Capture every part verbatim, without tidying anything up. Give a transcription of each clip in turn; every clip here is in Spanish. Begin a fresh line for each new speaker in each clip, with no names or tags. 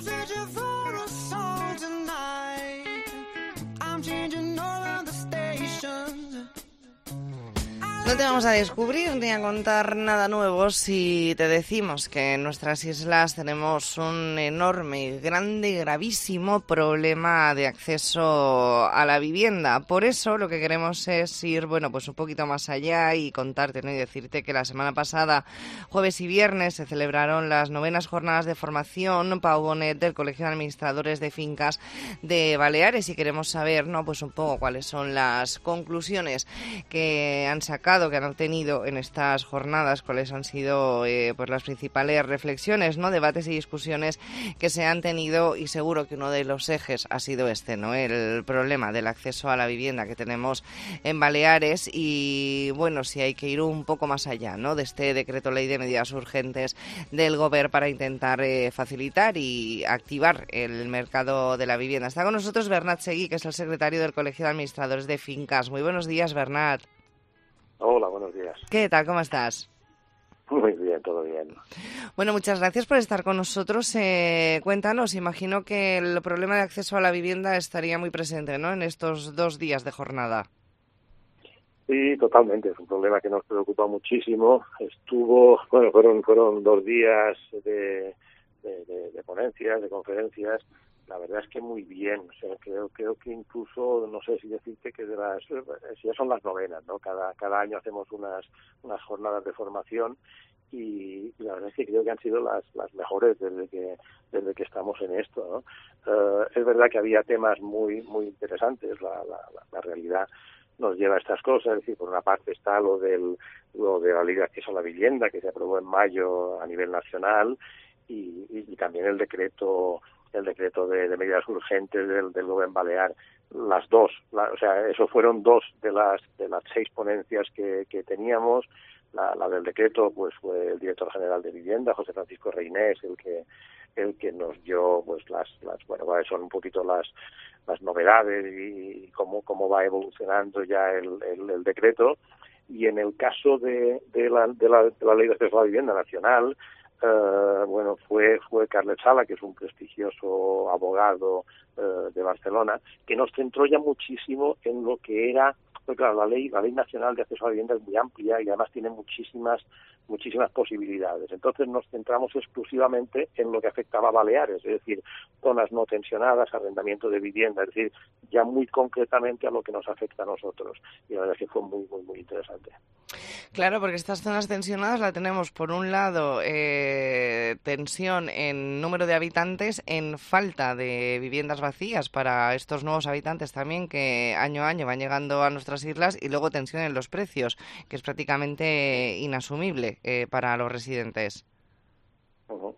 searching for a song tonight. I'm changing all of the stations.
No te vamos a descubrir ni a contar nada nuevo si te decimos que en nuestras islas tenemos un enorme, grande y gravísimo problema de acceso a la vivienda. Por eso lo que queremos es ir, bueno, pues un poquito más allá y contarte, ¿no? Y decirte que la semana pasada, jueves y viernes, se celebraron las novenas jornadas de formación Pau Bonet del Colegio de Administradores de Fincas de Baleares y queremos saber, ¿no? Pues un poco cuáles son las conclusiones que han sacado, que han obtenido en estas jornadas, cuáles han sido eh, pues las principales reflexiones, ¿no? Debates y discusiones que se han tenido, y seguro que uno de los ejes ha sido este, ¿no? El problema del acceso a la vivienda que tenemos en Baleares y, bueno, si hay que ir un poco más allá, ¿no? De este decreto ley de medidas urgentes del Gobierno para intentar eh, facilitar y activar el mercado de la vivienda. Está con nosotros Bernat Seguí, que es el secretario del Colegio de Administradores de Fincas. Muy buenos días, Bernat.
Hola, buenos días.
¿Qué tal? ¿Cómo estás?
Muy bien, todo bien.
Bueno, muchas gracias por estar con nosotros. Eh, cuéntanos, imagino que el problema de acceso a la vivienda estaría muy presente, ¿no?, en estos dos días de jornada.
Sí, totalmente. Es un problema que nos preocupa muchísimo. Estuvo, bueno, fueron fueron dos días de, de, de, de ponencias, de conferencias. La verdad es que muy bien. O sea, creo creo que incluso, no sé si decirte que de las, si ya son las novenas, ¿no? Cada cada año hacemos unas unas jornadas de formación y, y la verdad es que creo que han sido las las mejores desde que desde que estamos en esto, ¿no? Uh, es verdad que había temas muy muy interesantes. La la, la, la realidad nos lleva a estas cosas. Es decir, por una parte está lo del lo de la ley de acceso a la vivienda que se aprobó en mayo a nivel nacional y, y, y también el decreto el decreto de, de medidas urgentes del, del Gobierno Balear. Las dos, la, o sea, eso fueron dos de las de las seis ponencias que, que teníamos. La, la del decreto, pues fue el director general de Vivienda, José Francisco Reinés, el que el que nos dio, pues las las bueno, son un poquito las las novedades y cómo cómo va evolucionando ya el, el, el decreto. Y en el caso de, de la de la de la ley de acceso a la vivienda nacional, Uh, bueno, fue fue Carles Sala, que es un prestigioso abogado uh, de Barcelona, que nos centró ya muchísimo en lo que era, porque claro, la ley la ley nacional de acceso a la vivienda es muy amplia y además tiene muchísimas muchísimas posibilidades. Entonces nos centramos exclusivamente en lo que afectaba a Baleares, es decir, zonas no tensionadas, arrendamiento de vivienda, es decir, ya muy concretamente a lo que nos afecta a nosotros. Y la verdad es que fue muy, muy, muy interesante.
Claro, porque estas zonas tensionadas la tenemos, por un lado, eh, tensión en número de habitantes, en falta de viviendas vacías para estos nuevos habitantes también que año a año van llegando a nuestras islas, y luego tensión en los precios, que es prácticamente inasumible eh, para los residentes.
Uh-huh.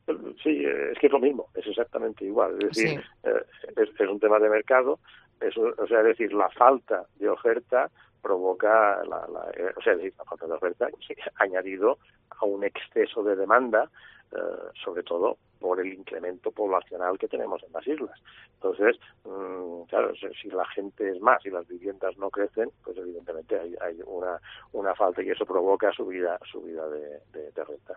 Sí, es que es lo mismo, es exactamente igual. Es decir,
sí.
eh, es, es un tema de mercado, es, o sea, es decir, la falta de oferta provoca, la, la, eh, o sea, es decir, la falta de oferta añadido a un exceso de demanda, eh, sobre todo por el incremento poblacional que tenemos en las islas. Entonces, mmm, claro, si la gente es más y las viviendas no crecen, pues evidentemente hay, hay una, una falta y eso provoca subida, subida de, de, de rentas.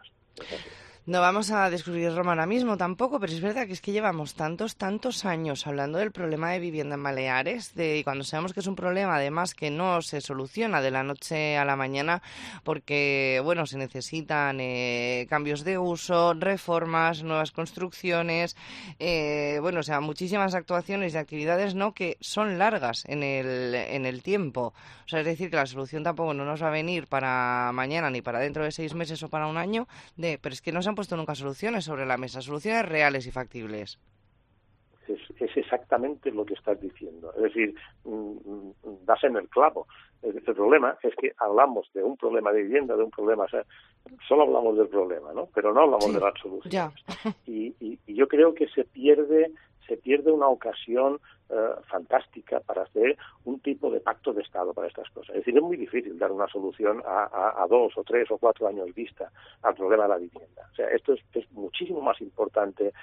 No vamos a descubrir Roma ahora mismo tampoco, pero es verdad que es que llevamos tantos, tantos años hablando del problema de vivienda en Baleares, de y cuando sabemos que es un problema, además, que no se soluciona de la noche a la mañana, porque, bueno, se necesitan eh, cambios de uso, reformas, nuevas construcciones, eh, bueno, o sea, muchísimas actuaciones y actividades, ¿no?, que son largas en el, en el tiempo. O sea, es decir, que la solución tampoco no nos va a venir para mañana, ni para dentro de seis meses o para un año, de, pero es que no se han puesto nunca soluciones sobre la mesa, soluciones reales y factibles.
Es, es exactamente lo que estás diciendo. Es decir, mmm, das en el clavo. El, el problema es que hablamos de un problema de vivienda, de un problema, o sea, solo hablamos del problema, ¿no? Pero no hablamos
sí,
de las soluciones.
Ya.
Y, y, y yo creo que se pierde se pierde una ocasión uh, fantástica para hacer un tipo de pacto de Estado para estas cosas. Es decir, es muy difícil dar una solución a, a, a dos o tres o cuatro años vista al problema de la vivienda. O sea, esto es, es muchísimo más importante.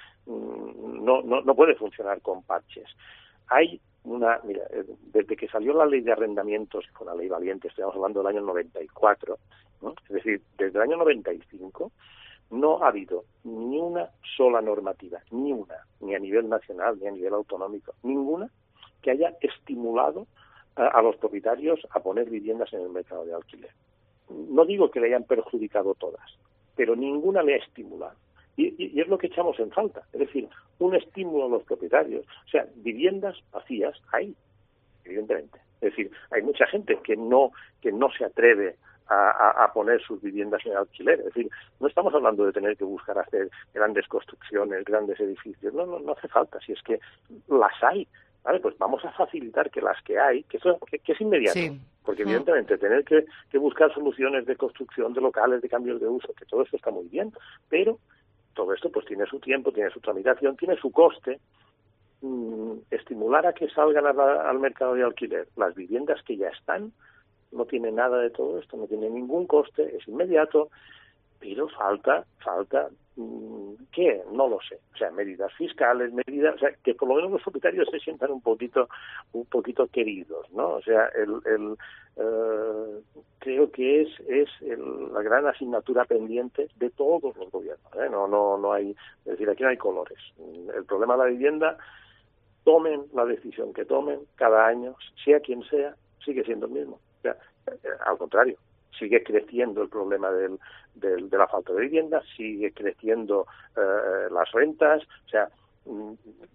No, no, no puede funcionar con parches. Hay una, mira, desde que salió la ley de arrendamientos, que fue una ley valiente, estamos hablando del año noventa y cuatro, ¿no? Es decir, desde el año noventa y cinco, no ha habido ni una sola normativa, ni una, ni a nivel nacional, ni a nivel autonómico, ninguna que haya estimulado a, a los propietarios a poner viviendas en el mercado de alquiler. No digo que le hayan perjudicado todas, pero ninguna le ha estimulado. Y, y, y es lo que echamos en falta, es decir, un estímulo a los propietarios. O sea, viviendas vacías hay, evidentemente. Es decir, hay mucha gente que no que no se atreve a, a, a poner sus viviendas en alquiler. Es decir, no estamos hablando de tener que buscar hacer grandes construcciones, grandes edificios. No, no, no hace falta. Si es que las hay, ¿vale? Pues vamos a facilitar que las que hay, que, eso, que, que es inmediato. Sí. Porque evidentemente tener que, que buscar soluciones de construcción de locales, de cambios de uso, que todo eso está muy bien, pero todo esto pues tiene su tiempo, tiene su tramitación, tiene su coste. Mm, estimular a que salgan a la, al mercado de alquiler las viviendas que ya están no tiene nada de todo esto, no tiene ningún coste, es inmediato, pero falta, falta, mmm, ¿qué? No lo sé. O sea, medidas fiscales, medidas, o sea, que por lo menos los propietarios se sientan un poquito, un poquito queridos, ¿no? O sea, el, el eh, creo que es, es el, la gran asignatura pendiente de todos los gobiernos, ¿eh? No, no, no hay, es decir, aquí no hay colores. El problema de la vivienda, tomen la decisión que tomen cada año, sea quien sea, sigue siendo el mismo. O sea, al contrario, sigue creciendo el problema del, del, de la falta de vivienda, sigue creciendo eh, las rentas, o sea, mm,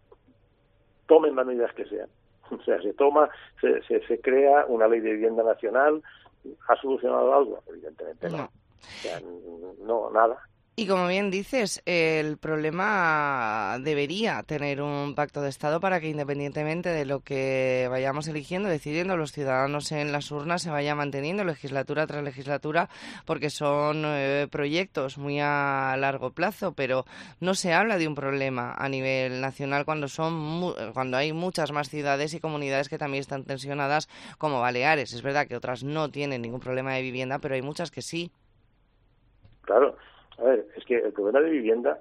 tomen las medidas que sean. O sea, se toma, se, se, se crea una ley de vivienda nacional. ¿Ha solucionado algo? Evidentemente no. no. O sea, no, nada.
Y como bien dices, el problema debería tener un pacto de Estado para que independientemente de lo que vayamos eligiendo, decidiendo los ciudadanos en las urnas, se vaya manteniendo legislatura tras legislatura, porque son eh, proyectos muy a largo plazo, pero no se habla de un problema a nivel nacional cuando son mu- cuando hay muchas más ciudades y comunidades que también están tensionadas, como Baleares. Es verdad que otras no tienen ningún problema de vivienda, pero hay muchas que sí.
Claro. A ver, es que el problema de vivienda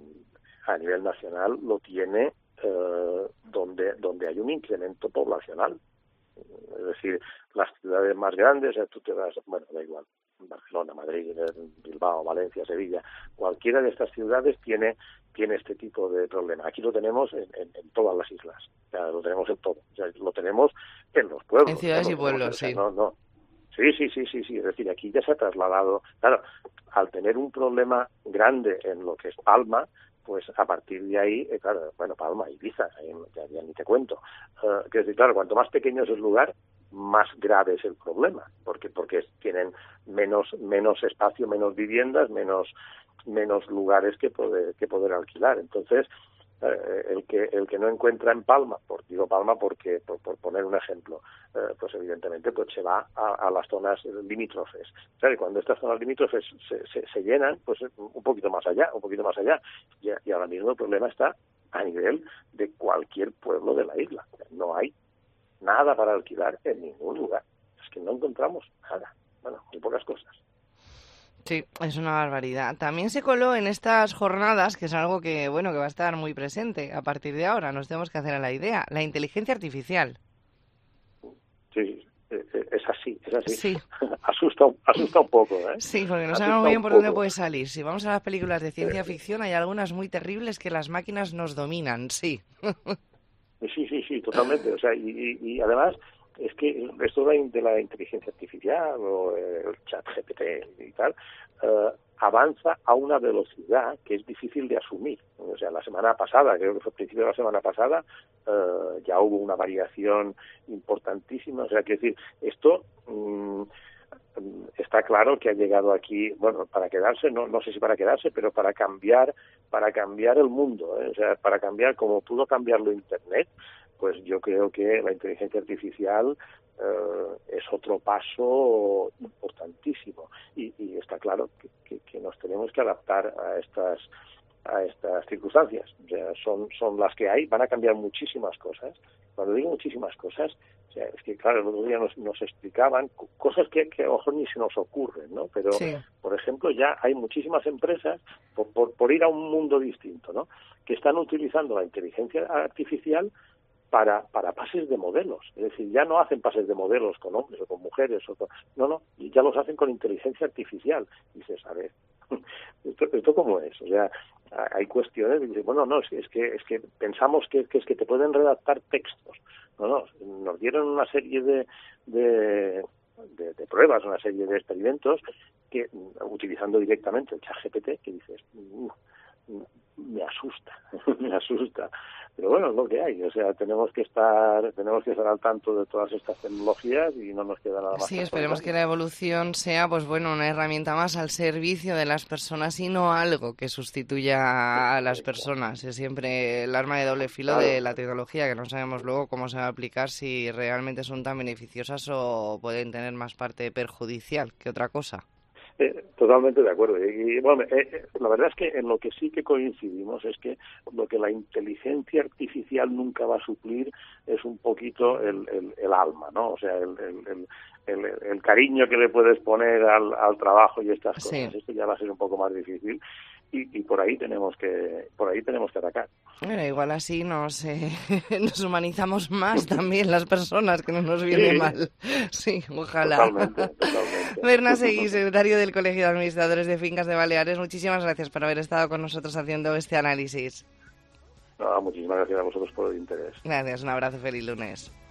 a nivel nacional lo tiene eh, donde donde hay un incremento poblacional. Es decir, las ciudades más grandes, o sea, tú te vas, bueno, da igual, Barcelona, Madrid, Bilbao, Valencia, Sevilla, cualquiera de estas ciudades tiene tiene este tipo de problema. Aquí lo tenemos en, en, en todas las islas, o sea, lo tenemos en todo, o sea, lo tenemos en los pueblos.
En ciudades
¿no?
y pueblos,
tenemos,
sí.
O sea, no, no. Sí, sí, sí, sí, sí, es decir, aquí ya se ha trasladado, claro, al tener un problema grande en lo que es Palma, pues a partir de ahí, eh, claro, bueno, Palma, Ibiza, eh, ya, ya ni te cuento, uh, que es decir, claro, cuanto más pequeño es el lugar, más grave es el problema, porque porque tienen menos menos espacio, menos viviendas, menos menos lugares que poder que poder alquilar, entonces Eh, el que el que no encuentra en Palma, por, digo Palma porque por, por poner un ejemplo, eh, pues evidentemente pues se va a, a las zonas limítrofes. O sea, y cuando estas zonas limítrofes se, se, se llenan, pues un poquito más allá, un poquito más allá. Y, y ahora mismo el problema está a nivel de cualquier pueblo de la isla. No hay nada para alquilar en ningún lugar. Es que no encontramos nada. Bueno, muy pocas cosas.
Sí, es una barbaridad. También se coló en estas jornadas, que es algo que, bueno, que va a estar muy presente a partir de ahora, nos tenemos que hacer a la idea, la inteligencia artificial.
Sí, es así, es así.
Sí.
asusta, asusta un poco, ¿eh?
Sí, porque no sabemos muy bien por dónde puede salir. Si vamos a las películas de ciencia ficción, hay algunas muy terribles que las máquinas nos dominan, sí.
Sí, sí, sí, totalmente. O sea, y, y, y además es que esto de la inteligencia artificial o el chat G P T y tal, uh, avanza a una velocidad que es difícil de asumir. O sea, la semana pasada, creo que fue a principio de la semana pasada, uh, ya hubo una variación importantísima. O sea, quiero decir, esto um, está claro que ha llegado aquí, bueno, para quedarse, no, no sé si para quedarse, pero para cambiar, para cambiar el mundo, ¿eh? O sea, para cambiar como pudo cambiarlo Internet. Pues yo creo que la inteligencia artificial eh, es otro paso importantísimo y, y está claro que, que, que nos tenemos que adaptar a estas a estas circunstancias. O sea, son son las que hay, van a cambiar muchísimas cosas. Cuando digo muchísimas cosas, o sea, es que claro, el otro día nos, nos explicaban cosas que, que a lo mejor ni se nos ocurren, ¿no? Pero, sí. Por ejemplo, ya hay muchísimas empresas, por, por, por ir a un mundo distinto, ¿no?, que están utilizando la inteligencia artificial para, para pases de modelos. Es decir, ya no hacen pases de modelos con hombres o con mujeres, o con, no, no, ya los hacen con inteligencia artificial. Y dices, a ver, ¿esto, esto cómo es? O sea, hay cuestiones que dicen, bueno, no, es que, es que, es que pensamos que, que es que te pueden redactar textos. No, no, nos dieron una serie de, de, de, de pruebas, una serie de experimentos que, utilizando directamente el ChatGPT, que dices, uh, me asusta, me asusta. Pero bueno, es lo que hay, o sea, tenemos que estar tenemos que estar al tanto de todas estas tecnologías y no nos queda nada más.
Sí, esperemos que la evolución sea, pues bueno, una herramienta más al servicio de las personas y no algo que sustituya a las personas. Es siempre el arma de doble filo
claro.
de la tecnología, que no sabemos luego cómo se va a aplicar, si realmente son tan beneficiosas o pueden tener más parte perjudicial que otra cosa.
Eh, totalmente de acuerdo. Y, y bueno, eh, eh, la verdad es que en lo que sí que coincidimos es que lo que la inteligencia artificial nunca va a suplir es un poquito el, el, el alma, ¿no? O sea, el, el, el, el, el cariño que le puedes poner al, al trabajo y estas cosas. Sí. Esto ya va a ser un poco más difícil. Y, y por ahí tenemos que por ahí tenemos que atacar.
Bueno, igual así nos eh, nos humanizamos más también las personas, que no nos viene sí. mal. Sí, ojalá.
Totalmente, totalmente.
Bernat Seguí, secretario del Colegio de Administradores de Fincas de Baleares, muchísimas gracias por haber estado con nosotros haciendo este análisis.
No, muchísimas gracias a vosotros por el interés.
Gracias, un abrazo, feliz lunes.